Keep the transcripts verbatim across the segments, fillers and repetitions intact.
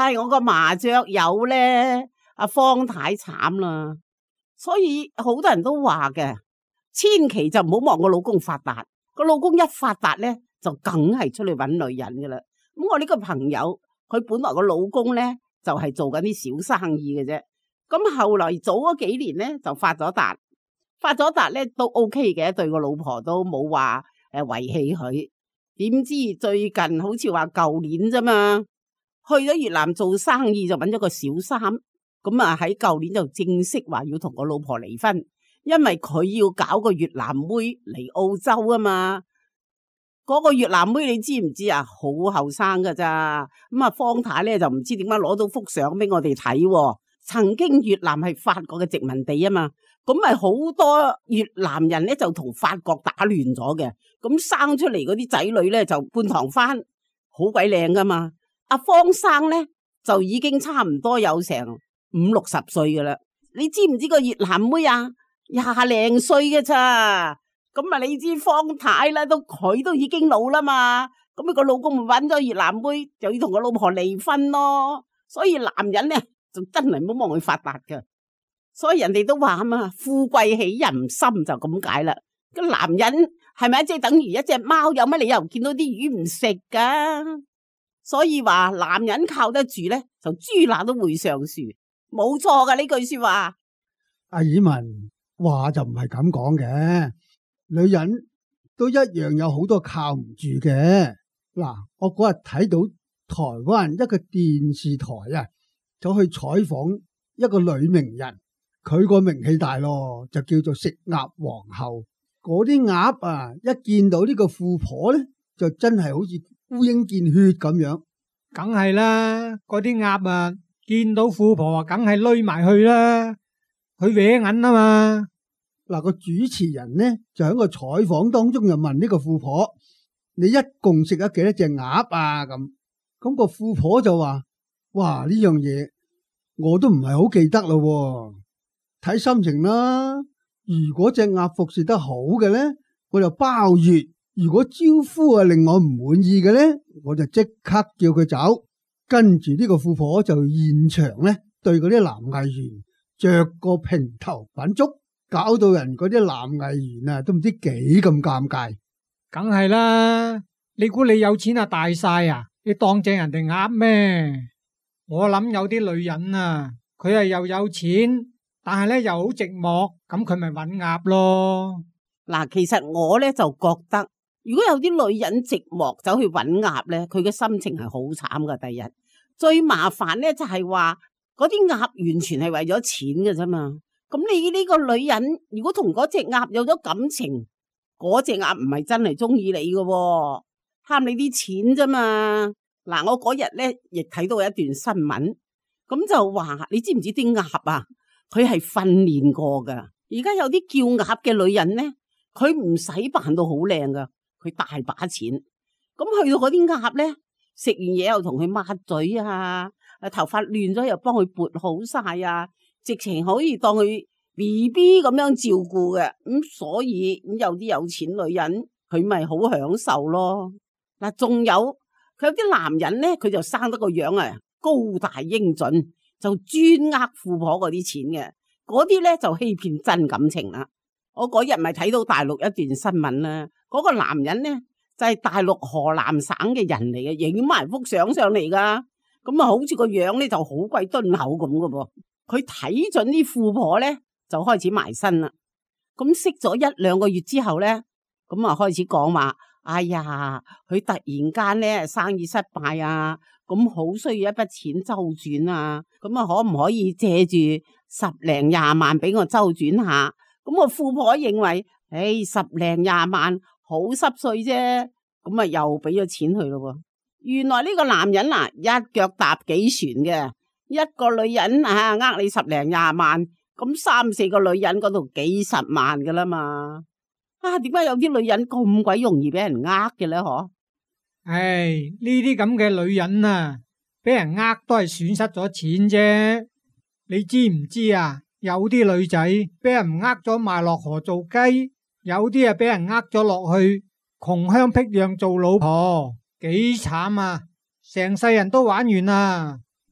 唉，我個麻雀友咧，阿方太慘啦。所以好多人都話嘅，千祈就唔好望個老公發達，個老公一發達咧，就梗係出去搵女人噶啦。咁我呢個朋友，佢本來個老公咧就係做緊啲小生意嘅啫。咁後來早嗰幾年咧就發咗達，發咗達咧都 OK 嘅，對個老婆都冇話誒遺棄佢。點知最近好似話舊年啫嘛，去咗越南做生意就搵咗個小三。咁啊喺舊年就正式話要同個老婆離婚，因為佢要搞個越南妹嚟澳洲啊嘛。嗰個越南妹你知唔知啊？好後生噶咋。咁啊方太咧就唔知點解攞到幅相俾我哋睇。曾經越南係法國嘅殖民地啊嘛，咁咪好多越南人咧就同法國打亂咗嘅。咁生出嚟嗰啲仔女咧就半唐番，好鬼靚噶嘛。阿方生咧就已經差唔多有成五六十歲噶啦，你知唔知個越南妹啊廿零歲嘅咋？咁啊你知方太啦，都佢都已經老啦嘛，咁啊個老公咪搵咗越南妹，就要同個老婆離婚咯。所以男人咧就真係唔好望佢發達噶，所以人哋都話啊嘛，富貴喜人心就咁解啦。個男人係咪即係等於一隻貓，有乜理由見到啲魚唔食噶？所以話男人靠得住咧，就豬乸都會上樹。冇錯噶呢句說話。 阿爾文話就唔係咁講嘅，女人都一樣有好多靠唔住嘅。嗱，我嗰日睇到台灣一個電視台啊，走去採訪一個女名人，佢個名氣大咯，就叫做食鴨皇后。嗰啲鴨啊，一見到呢個富婆咧，就真係好似烏蠅見血咁樣。 梗係啦，嗰啲鴨啊，見到富婆啊，梗係匿埋去啦，去搲銀啊嘛。 嗱，個主持人呢就喺個採訪當中就問呢個富婆：你一共食咗幾多隻鴨啊？咁咁個富婆就話：哇，呢樣嘢我都唔係好記得咯，睇心情啦。如果隻鴨服侍得好嘅咧，我就包月；如果招呼啊令我唔滿意嘅咧，我就即刻叫佢走。跟住呢個富婆就現場咧對嗰啲男藝員着個平頭品足，搞到人嗰啲男藝員啊都唔知幾咁尷尬。 梗係啦，你估你有錢啊大晒啊？你當正人哋鴨咩？我諗有啲女人啊，佢係又有錢，但係咧又好寂寞，咁佢咪搵鴨咯。 嗱，其實我咧就覺得，如果有啲女人寂寞走去搵鴨咧，佢嘅心情係好慘噶。第日最麻煩咧就係話嗰啲鴨完全係為咗錢嘅啫嘛。咁你呢個女人如果同嗰隻鴨有咗感情，嗰隻鴨唔係真係中意你嘅，貪你啲錢啫嘛。嗱，我嗰日咧亦睇到一段新聞，咁就話你知唔知啲鴨啊，佢係訓練過噶。而家有啲叫鴨嘅女人咧，佢唔使扮到好靚噶，佢大把錢。咁去到嗰啲鴨咧，食完嘢又同佢抹嘴啊，誒頭髮亂咗又幫佢撥好晒啊，直情可以當佢 B B 咁樣照顧嘅。咁、嗯、所以咁有啲有錢女人，佢咪好享受咯。嗱，仲有佢有啲男人咧，佢就生得個樣啊高大英俊，就專呃富婆嗰啲錢嘅。嗰啲咧就欺騙真感情啦。我嗰日咪睇到大陸一段新聞啦，嗰、嗰個男人咧就係、係、大陸河南省嘅人嚟嘅，影埋幅相上嚟噶。咁啊，好似個樣咧就好鬼敦厚咁噶噃。佢睇準啲富婆咧，就開始埋身啦。咁識咗一兩個月之後咧，咁啊開始講話，哎呀，佢突然間咧生意失敗啊，咁好需要一筆錢周轉啊，咁啊可唔可以借住十零廿萬俾我周轉下？咁個富婆認為，誒、哎，十零廿萬好濕碎啫，咁啊又俾咗錢佢咯。原來呢個男人啊，一腳踏幾船嘅，一個女人啊呃你十零廿萬，咁三四個女人嗰度幾十萬噶啦嘛。啊，點解有啲女人咁鬼容易俾人呃嘅咧？嗬？ 唉，呢啲咁嘅女人啊，俾人呃都係損失咗錢啫。你知唔知啊？有啲女仔俾人呃咗賣落河做雞，有啲啊俾人呃咗落去窮鄉僻壤做老婆，幾慘啊！成世人都玩完啦。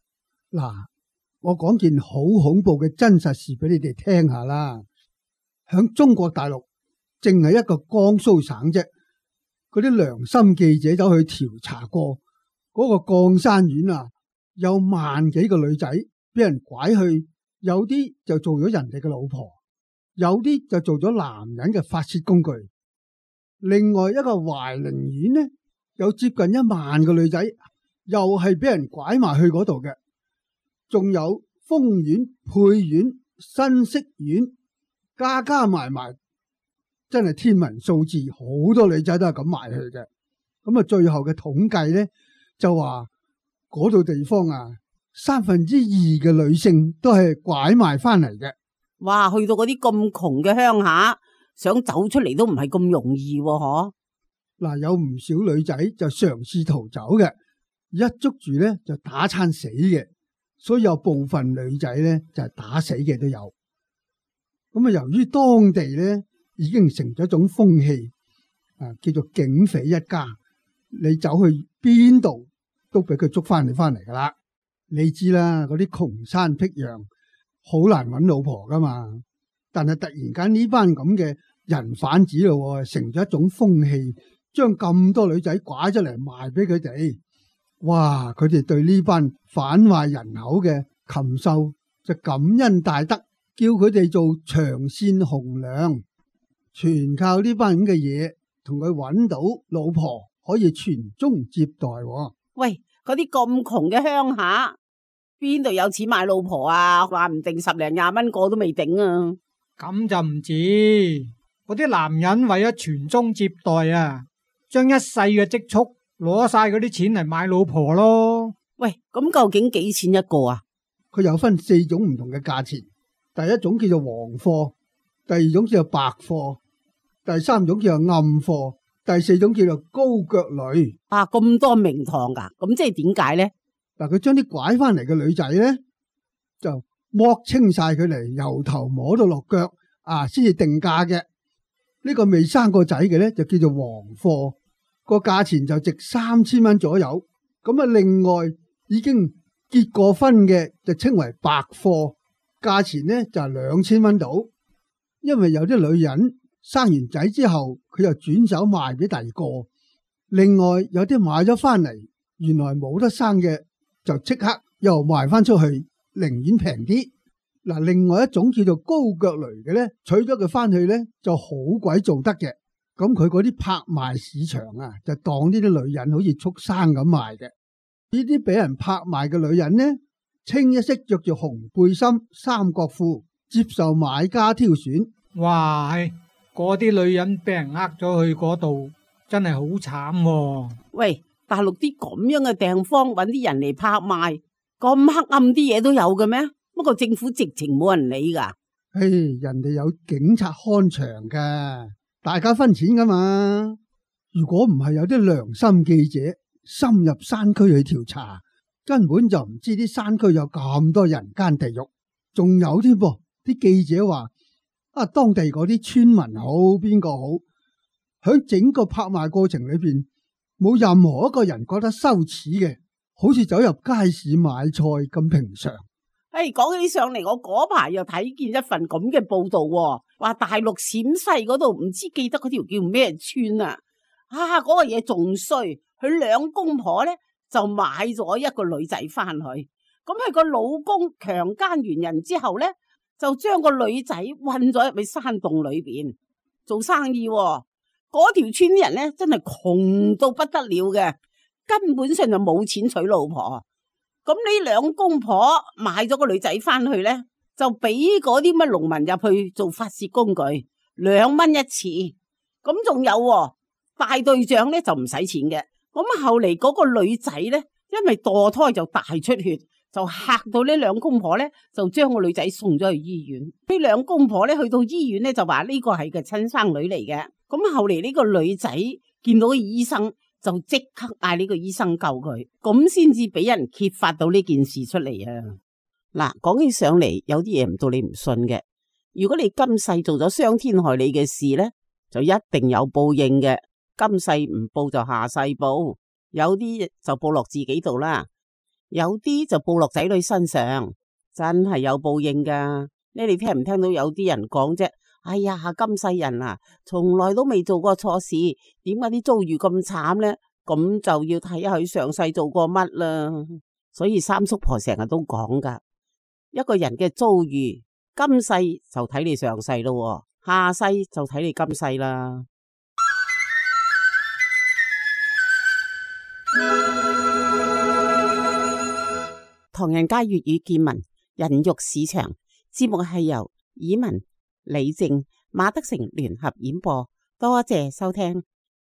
嗱，我講件好恐怖嘅真實事俾你哋聽下啦。響中國大陸，淨係一個江蘇省啫，嗰啲良心記者走去調查過，嗰個絳山縣啊，有萬幾個女仔俾人拐去，有啲就做咗人哋嘅老婆，有啲就做咗男人嘅發洩工具。另外一個懷寧縣呢，有接近一萬個女仔，又係俾人拐埋去嗰度嘅。仲有豐縣、沛縣、新潟縣，加加埋埋，真係天文數字，好多女仔都係咁埋去嘅。咁啊，最後嘅統計咧，就話嗰度地方啊，三分之二嘅女性都係拐賣翻嚟嘅。 哇，去到嗰啲咁窮嘅鄉下，想走出嚟都唔係咁容易喎，嗬？ 嗱，有唔少女仔就嘗試逃走嘅，一捉住咧就打餐死嘅。所以有部分女仔咧就係打死嘅都有。咁啊，由於當地咧已經成咗一種風氣，啊叫做警匪一家，你走去邊度都俾佢捉翻你翻嚟噶啦。你知啦，嗰啲窮山僻壤好難搵老婆噶嘛。但係突然間呢班咁嘅人販子咯，成咗一種風氣，將咁多女仔拐咗嚟賣俾佢哋。哇！佢哋對呢班販賣人口嘅禽獸就感恩大德，叫佢哋做長線紅娘，全靠呢班咁嘅嘢同佢搵到老婆，可以傳宗接代。 喂，嗰啲咁窮嘅鄉下，邊度有錢買老婆啊？話唔定十零廿蚊個都未頂啊！ 咁就唔止，嗰啲男人為咗傳宗接代啊，將一世嘅積蓄攞晒嗰啲錢嚟買老婆咯。 喂，咁究竟幾錢一個啊？ 佢有分四種唔同嘅價錢，第一種叫做黃貨，第二種叫做白貨，第三種叫做暗貨，第四種叫做高腳女。 啊，咁多名堂噶，咁即係點解咧？ 嗱，佢將啲拐翻嚟嘅女仔咧，就剝清晒佢嚟，由頭摸到落腳啊，先至定價嘅。呢個未生過仔嘅咧，就叫做黃貨。個價錢就值三千蚊左右，咁啊，另外已經結過婚嘅就稱為白貨，價錢呢就係兩千蚊到。因為有啲女人生完仔之後，佢又轉手賣俾第二個。另外有啲買咗翻嚟，原來冇得生嘅，就即刻又賣翻出去，寧願平啲。嗱，另外一種叫做高腳驢嘅呢，娶咗佢翻去呢就好鬼做得嘅。咁佢嗰啲拍賣市場啊，就當呢啲女人好似畜生咁賣嘅。呢啲俾人拍賣嘅女人呢，清一色着住紅背心、三角褲，接受買家挑選。 哇，嗰啲女人俾人呃咗去嗰度，真係好慘喎。 喂，大陸啲咁樣嘅地方搵啲人嚟拍賣，咁黑暗啲嘢都有嘅咩？不過政府直情冇人理噶。 唉，人哋有警察看場噶。大家分錢噶嘛？如果唔係有啲良心記者深入山區去調查，根本就唔知啲山區有咁多人間地獄。仲有添噃，啲記者話啊，當地嗰啲村民好，邊個好，喺整個拍賣過程裏邊，冇任何一個人覺得羞恥嘅，好似走入街市買菜咁平常。 誒，講起上嚟，我嗰排又睇見一份咁嘅報道，話大陸陝西嗰度唔知記得嗰條叫咩村啊？啊，嗰個嘢仲衰，佢兩公婆咧就買咗一個女仔翻去，咁佢個老公強姦完人之後咧，就將個女仔韞咗入去山洞裏邊做生意。嗰條村啲人咧真係窮到不得了嘅，根本上就冇錢娶老婆。咁呢兩公婆買咗個女仔翻去咧，就俾嗰啲乜農民入去做發洩工具，兩蚊一次。咁仲有大隊長咧就唔使錢嘅。咁後嚟嗰個女仔咧，因為墮胎就大出血，就嚇到呢兩公婆咧，就將個女仔送咗去醫院。呢兩公婆咧去到醫院咧就話呢個係個親生女嚟嘅。咁後嚟呢個女仔見到個醫生，就即刻嗌呢個醫生救佢，咁先至俾人揭發到呢件事出嚟啊！嗱，講起上嚟，有啲嘢唔到你唔信嘅。如果你今世做咗傷天害理嘅事咧，就一定有報應嘅。今世唔報就下世報，有啲就報落自己度啦。 有啲就報落仔女身上，真係有報應噶。你哋聽唔聽到有啲人講啫？哎呀，今世人啊，從來都未做過錯事，點解啲遭遇咁慘呢？咁就要睇下佢上世做過乜啦。所以三叔婆成日都講噶，一個人嘅遭遇，今世就睇你上世咯，下世就睇你今世啦。唐人街粵語見聞人肉市場節目係由以文、李靜、馬德成聯合演播，多謝收聽。